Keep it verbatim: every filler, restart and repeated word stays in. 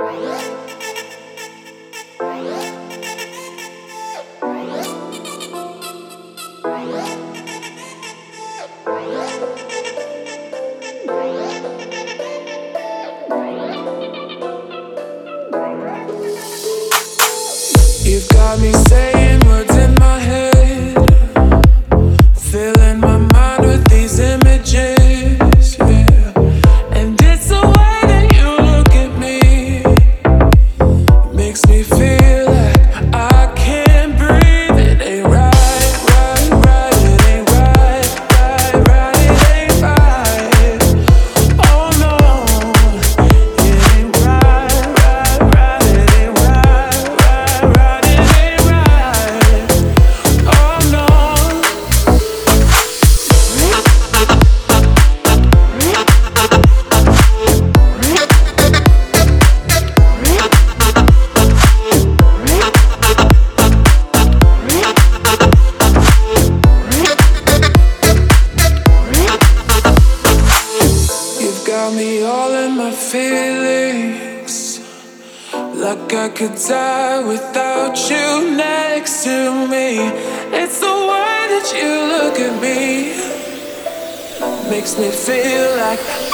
You've got me saying words in my head, filling my mind with these images, yeah. And it's the way that you look at me, makes me feel like I can't breathe. It ain't right, right, right. It ain't right, right, right. It ain't right. Oh no, it ain't right, right, right. It ain't right, right, right. It ain't right. Oh no. You've got me all in my feelings, like I could die without you next to me. It's the way that you look at me, makes me feel like